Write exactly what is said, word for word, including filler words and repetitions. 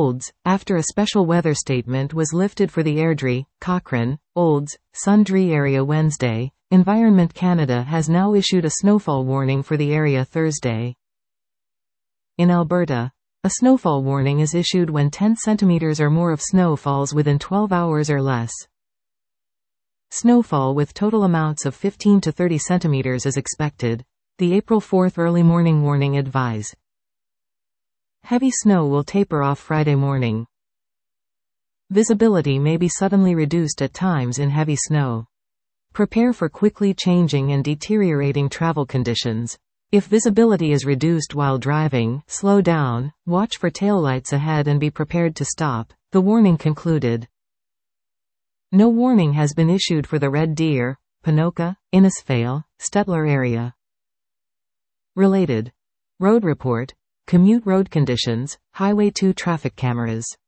Olds, after a special weather statement was lifted for the Airdrie, Cochrane, Olds, Sundre area Wednesday, Environment Canada has now issued a snowfall warning for the area Thursday. In Alberta, a snowfall warning is issued when ten centimeters or more of snow falls within twelve hours or less. Snowfall with total amounts of fifteen to thirty centimeters is expected. The April fourth early morning warning advise. Heavy snow will taper off Friday morning. Visibility may be suddenly reduced at times in heavy snow. Prepare for quickly changing and deteriorating travel conditions. If visibility is reduced while driving, slow down, watch for taillights ahead and be prepared to stop, the warning concluded. No warning has been issued for the Red Deer, Ponoka, Innisfail, Stettler area. Related. Road report. Commute road conditions, Highway two traffic cameras.